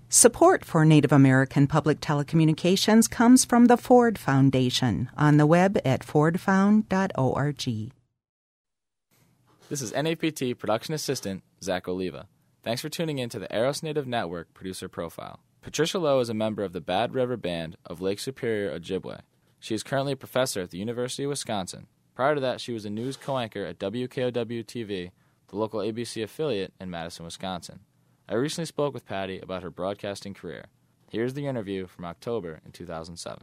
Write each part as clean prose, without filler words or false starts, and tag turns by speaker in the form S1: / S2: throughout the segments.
S1: Support for Native American public telecommunications comes from the Ford Foundation on the web at fordfound.org.
S2: This is NAPT production assistant Zach Oliva. Thanks for tuning in to the Eros Native Network producer profile. Patricia Lowe is a member of the Bad River Band of Lake Superior, Ojibwe. She is currently a professor at the University of Wisconsin. Prior to that, she was a news co-anchor at WKOW-TV, the local ABC affiliate in Madison, Wisconsin. I recently spoke with Patty about her broadcasting career. Here's the interview from October in 2007.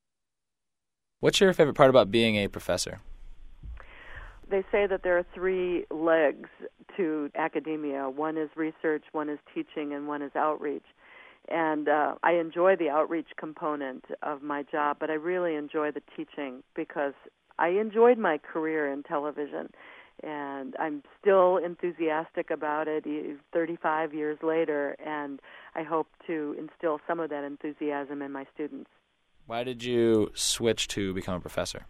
S2: What's your favorite part about being a professor?
S3: They say that there are three legs to academia. One is research, one is teaching, and one is outreach. And I enjoy the outreach component of my job, but I really enjoy the teaching because I enjoyed my career in television. And I'm still enthusiastic about it 35 years later, and I hope to instill some of that enthusiasm in my students.
S2: Why did you switch to become a professor?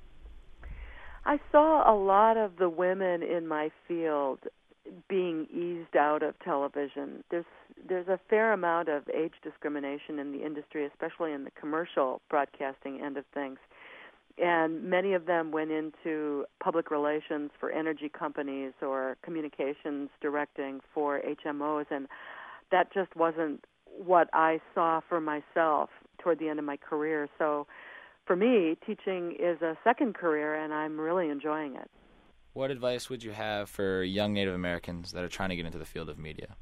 S3: I saw a lot of the women in my field being eased out of television. There's a fair amount of age discrimination in the industry, especially in the commercial broadcasting end of things. And many of them went into public relations for energy companies or communications directing for HMOs, and that just wasn't what I saw for myself toward the end of my career. So for me, teaching is a second career, and I'm really enjoying it.
S2: What advice would you have for young Native Americans that are trying to get into the field of media?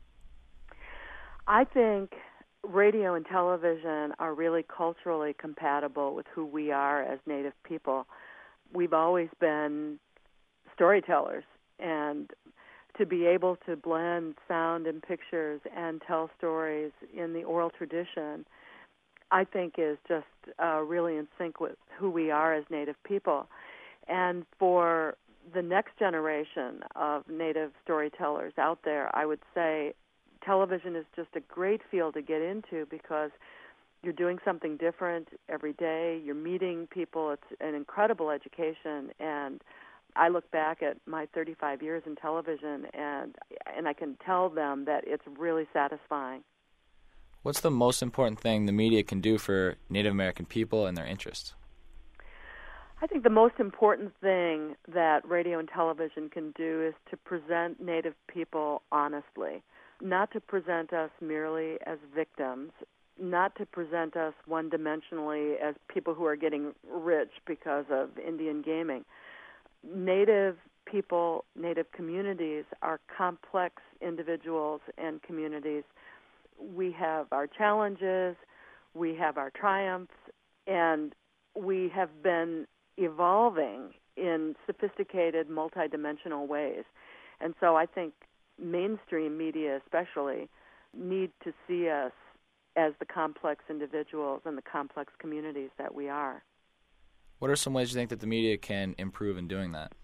S3: I think radio and television are really culturally compatible with who we are as Native people. We've always been storytellers, and to be able to blend sound and pictures and tell stories in the oral tradition, I think is just really in sync with who we are as Native people. And for the next generation of Native storytellers out there, I would say television is just a great field to get into because you're doing something different every day. You're meeting people. It's an incredible education. And I look back at my 35 years in television, and I can tell them that it's really satisfying.
S2: What's the most important thing the media can do for Native American people and their interests?
S3: I think the most important thing that radio and television can do is to present Native people honestly. Not to present us merely as victims, not to present us one-dimensionally as people who are getting rich because of Indian gaming. Native people, Native communities are complex individuals and communities. We have our challenges, we have our triumphs, and we have been evolving in sophisticated, multidimensional ways. And so I think mainstream media especially need to see us as the complex individuals and the complex communities that we are.
S2: What are some ways you think that the media can improve in doing that?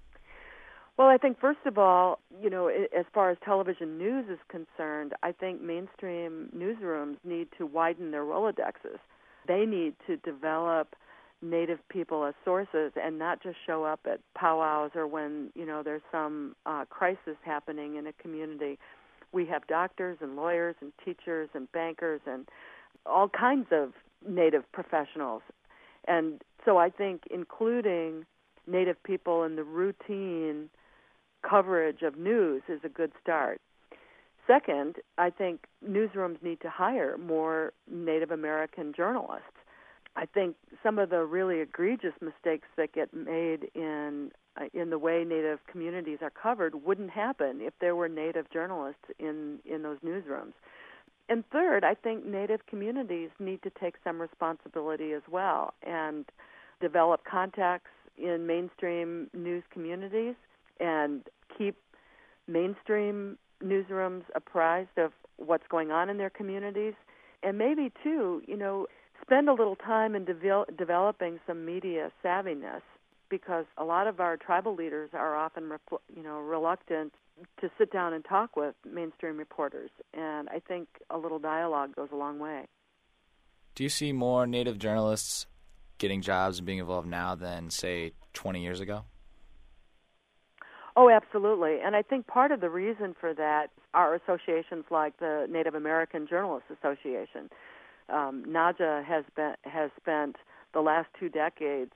S3: Well, I think first of all, as far as television news is concerned, I think mainstream newsrooms need to widen their Rolodexes. They need to develop Native people as sources and not just show up at powwows or when, there's some crisis happening in a community. We have doctors and lawyers and teachers and bankers and all kinds of Native professionals. And so I think including Native people in the routine coverage of news is a good start. Second, I think newsrooms need to hire more Native American journalists. I think some of the really egregious mistakes that get made in the way Native communities are covered wouldn't happen if there were Native journalists in those newsrooms. And third, I think Native communities need to take some responsibility as well and develop contacts in mainstream news communities and keep mainstream newsrooms apprised of what's going on in their communities. And maybe, too, spend a little time in developing some media savviness, because a lot of our tribal leaders are often, reluctant to sit down and talk with mainstream reporters. And I think a little dialogue goes a long way.
S2: Do you see more Native journalists getting jobs and being involved now than, say, 20 years ago?
S3: Oh, absolutely. And I think part of the reason for that are associations like the Native American Journalists Association. NAJA has spent the last 2 decades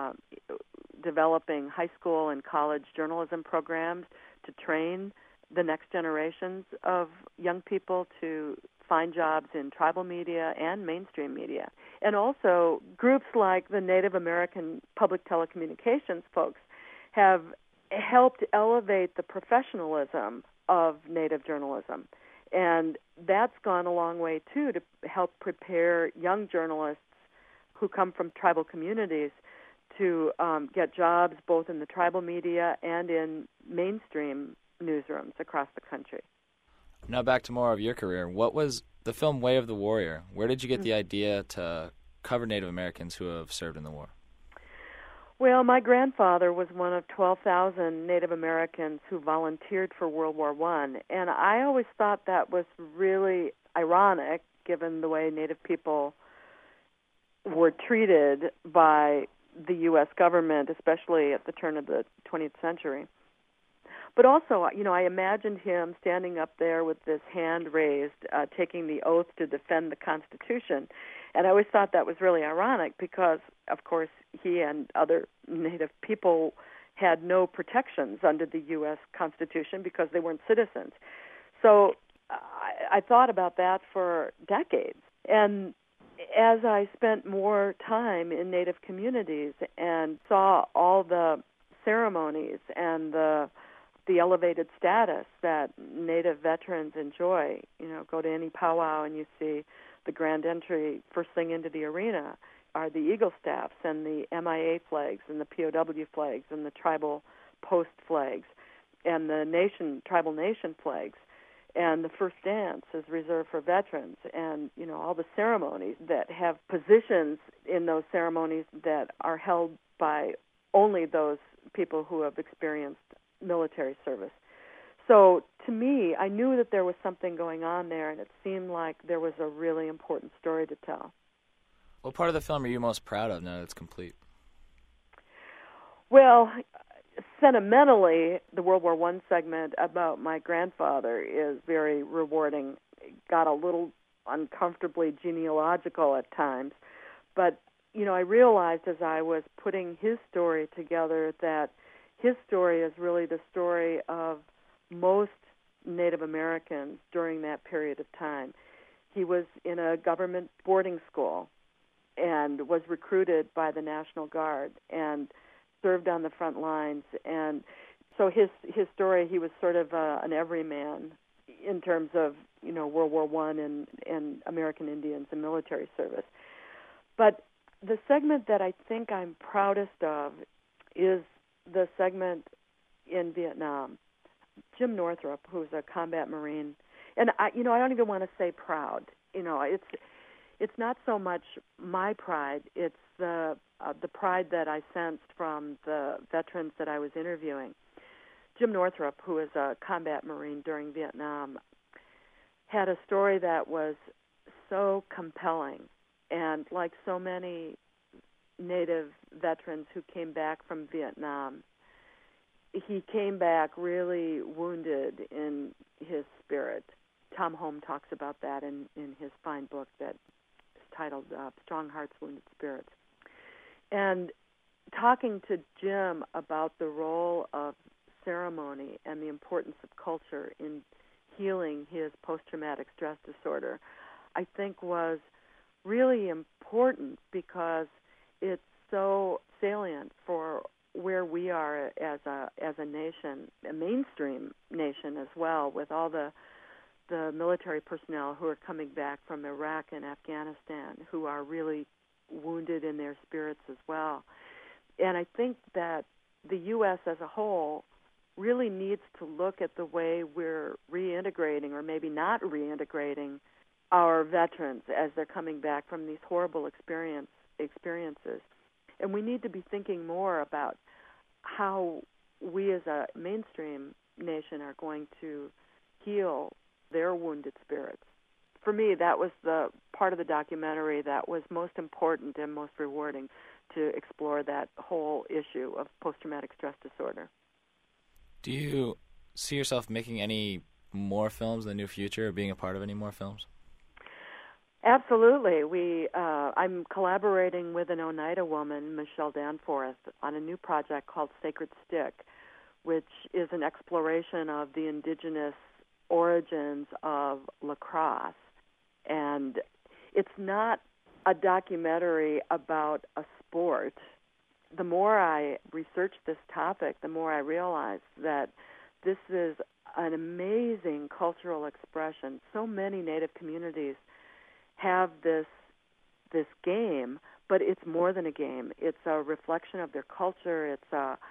S3: developing high school and college journalism programs to train the next generations of young people to find jobs in tribal media and mainstream media. And also groups like the Native American Public Telecommunications folks have helped elevate the professionalism of Native journalism. And that's gone a long way, too, to help prepare young journalists who come from tribal communities to get jobs both in the tribal media and in mainstream newsrooms across the country.
S2: Now back to more of your career. What was the film Way of the Warrior? Where did you get the idea to cover Native Americans who have served in the war?
S3: Well, my grandfather was one of 12,000 Native Americans who volunteered for World War I, and I always thought that was really ironic, given the way Native people were treated by the U.S. government, especially at the turn of the 20th century. But also, I imagined him standing up there with this hand raised, taking the oath to defend the Constitution. And I always thought that was really ironic because, of course, he and other Native people had no protections under the U.S. Constitution because they weren't citizens. So I thought about that for decades. And as I spent more time in Native communities and saw all the ceremonies and the elevated status that Native veterans enjoy, go to any powwow and you see the grand entry first thing into the arena are the Eagle Staffs and the MIA flags and the POW flags and the tribal post flags and the tribal nation flags. And the first dance is reserved for veterans, and all the ceremonies that have positions in those ceremonies that are held by only those people who have experienced military service. So to me, I knew that there was something going on there, and it seemed like there was a really important story to tell.
S2: What part of the film are you most proud of now that it's complete?
S3: Well, sentimentally, the World War I segment about my grandfather is very rewarding. It got a little uncomfortably genealogical at times, but I realized as I was putting his story together that his story is really the story of most Native Americans during that period of time. He was in a government boarding school and was recruited by the National Guard and served on the front lines. And so his story, he was sort of an everyman in terms of, World War I and American Indians and military service. But the segment that I think I'm proudest of is the segment in Vietnam. Jim Northrup, who's a combat Marine, and I don't even want to say proud. It's not so much my pride; it's the pride that I sensed from the veterans that I was interviewing. Jim Northrup, who is a combat Marine during Vietnam, had a story that was so compelling, and like so many Native veterans who came back from Vietnam, he came back really wounded in his spirit. Tom Home talks about that in his fine book that is titled Strong Hearts, Wounded Spirits. And talking to Jim about the role of ceremony and the importance of culture in healing his post-traumatic stress disorder, I think was really important because it's so salient for where we are as a nation, a mainstream nation as well, with all the military personnel who are coming back from Iraq and Afghanistan who are really wounded in their spirits as well. And I think that the U.S. as a whole really needs to look at the way we're reintegrating or maybe not reintegrating our veterans as they're coming back from these horrible experiences. And we need to be thinking more about how we as a mainstream nation are going to heal their wounded spirits. For me, that was the part of the documentary that was most important and most rewarding, to explore that whole issue of post-traumatic stress disorder.
S2: Do you see yourself making any more films in the near future, or being a part of any more films?
S3: Absolutely. I'm collaborating with an Oneida woman, Michelle Danforth, on a new project called Sacred Stick, which is an exploration of the indigenous origins of lacrosse. And it's not a documentary about a sport. The more I researched this topic, the more I realized that this is an amazing cultural expression. So many Native communities have this game, but it's more than a game. It's a reflection of their culture. It's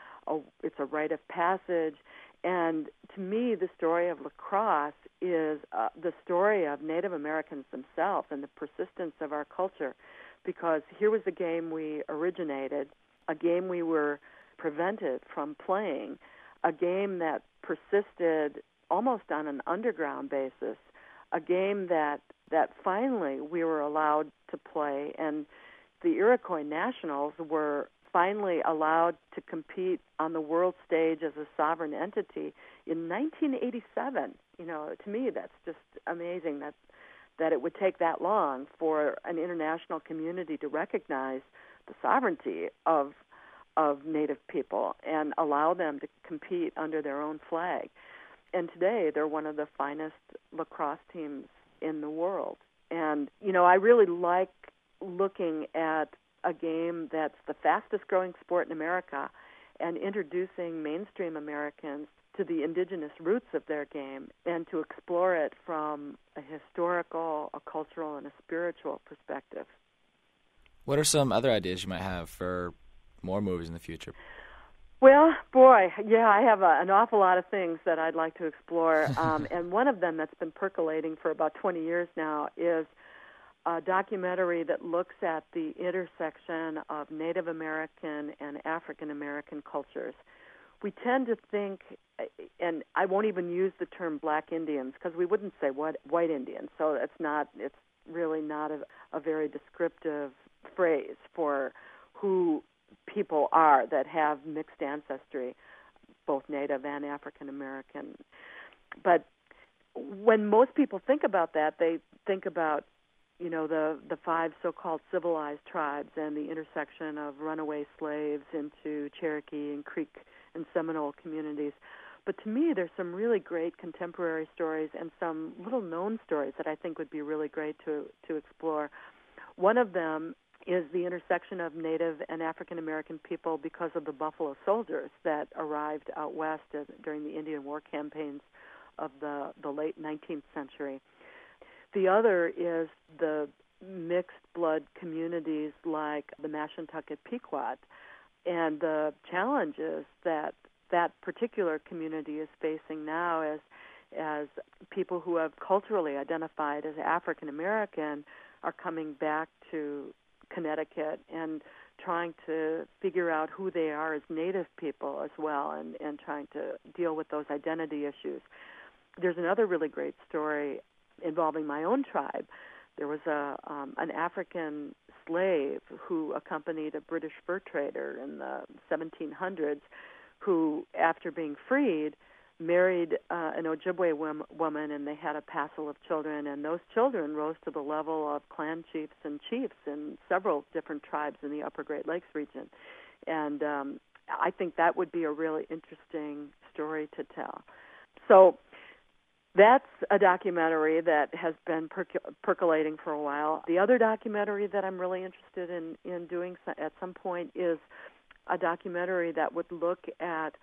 S3: a rite of passage. And to me, the story of lacrosse is the story of Native Americans themselves and the persistence of our culture, because here was a game we originated, a game we were prevented from playing, a game that persisted almost on an underground basis, a game that finally we were allowed to play, and the Iroquois Nationals were finally allowed to compete on the world stage as a sovereign entity in 1987. To me, that's just amazing that it would take that long for an international community to recognize the sovereignty of Native people and allow them to compete under their own flag. And today, they're one of the finest lacrosse teams in the world. And, I really like looking at a game that's the fastest growing sport in America and introducing mainstream Americans to the indigenous roots of their game and to explore it from a historical, a cultural, and a spiritual perspective.
S2: What are some other ideas you might have for more movies in the future?
S3: Well, boy, yeah, I have an awful lot of things that I'd like to explore. And one of them that's been percolating for about 20 years now is a documentary that looks at the intersection of Native American and African American cultures. We tend to think, and I won't even use the term Black Indians because we wouldn't say white Indians, so it's really not a very descriptive phrase for who people are that have mixed ancestry, both Native and African American. But when most people think about that, they think about the 5 so-called civilized tribes and the intersection of runaway slaves into Cherokee and Creek and Seminole communities. But to me, there's some really great contemporary stories and some little-known stories that I think would be really great to explore. One of them is the intersection of Native and African American people because of the Buffalo Soldiers that arrived out west during the Indian war campaigns of the late 19th century. The other is the mixed blood communities like the Mashantucket Pequot and the challenges that particular community is facing now as people who have culturally identified as African American are coming back to Connecticut and trying to figure out who they are as Native people as well and trying to deal with those identity issues. There's another really great story involving my own tribe. There was an African slave who accompanied a British fur trader in the 1700s who, after being freed, married an Ojibwe woman, and they had a passel of children, and those children rose to the level of clan chiefs and chiefs in several different tribes in the Upper Great Lakes region. And I think that would be a really interesting story to tell. So that's a documentary that has been percolating for a while. The other documentary that I'm really interested in doing at some point is a documentary that would look at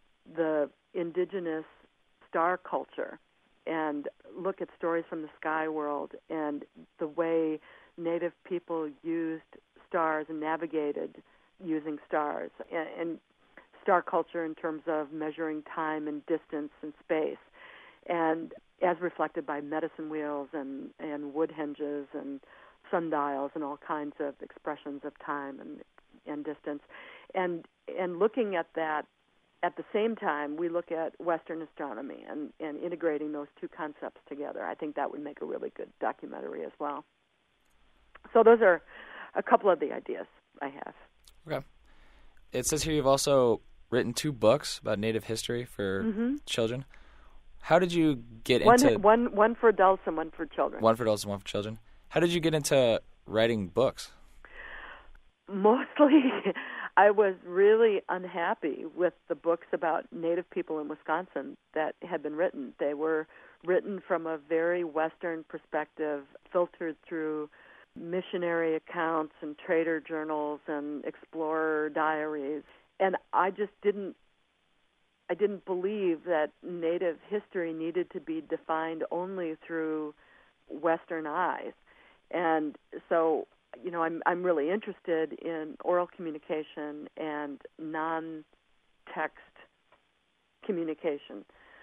S3: the indigenous star culture and look at stories from the sky world and the way Native people used stars and navigated using stars, and star culture in terms of measuring time and distance and space, and as reflected by medicine wheels and wood hinges and sundials and all kinds of expressions of time and distance. And looking at that, at the same time, we look at Western astronomy and integrating those two concepts together. I think that would make a really good documentary as well. So those are a couple of the ideas I have.
S2: Okay. It says here you've also written 2 books about Native history for children. How did you get
S3: into... One for adults and one for children.
S2: One for adults and one for children. How did you get into writing books?
S3: Mostly, I was really unhappy with the books about Native people in Wisconsin that had been written. They were written from a very Western perspective, filtered through missionary accounts and trader journals and explorer diaries. And I just didn't believe that Native history needed to be defined only through Western eyes. And so, I'm really interested in oral communication and non-text communication.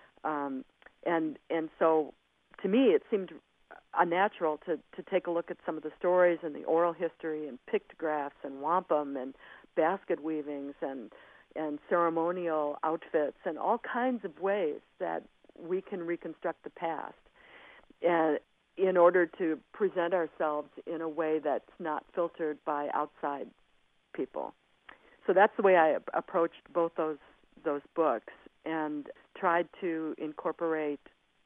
S3: And so, to me, it seemed unnatural to take a look at some of the stories and the oral history and pictographs and wampum and basket weavings and ceremonial outfits and all kinds of ways that we can reconstruct the past, and in order to present ourselves in a way that's not filtered by outside people. So that's the way I approached both those books and tried to incorporate.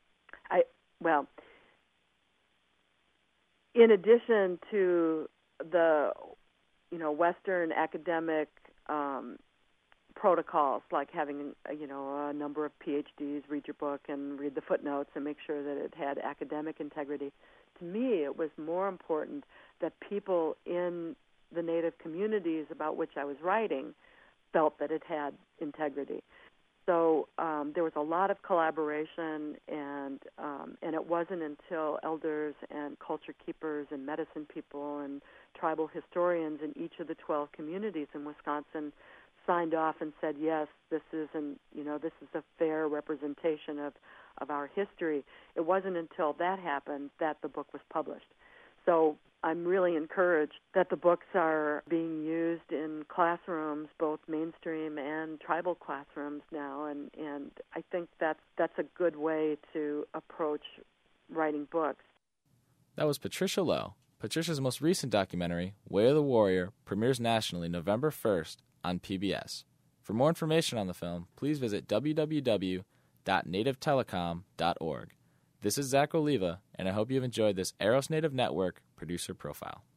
S3: In addition to the Western academic protocols, like having a number of PhDs read your book and read the footnotes and make sure that it had academic integrity, to me it was more important that people in the Native communities about which I was writing felt that it had integrity. So there was a lot of collaboration, and it wasn't until elders and culture keepers and medicine people and tribal historians in each of the 12 communities in Wisconsin signed off and said, yes, this is a fair representation of our history. It wasn't until that happened that the book was published. So I'm really encouraged that the books are being used in classrooms, both mainstream and tribal classrooms now, and I think that's a good way to approach writing books.
S2: That was Patricia Lowe. Patricia's most recent documentary, Way of the Warrior, premieres nationally November 1st on PBS. For more information on the film, please visit www.nativetelecom.org. This is Zach Oliva, and I hope you've enjoyed this Eros Native Network producer profile.